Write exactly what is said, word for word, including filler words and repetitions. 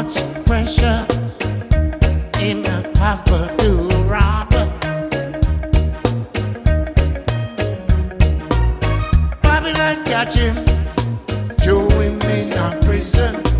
much pressure in the power to rob. Babylon catch him, throw him in a prison.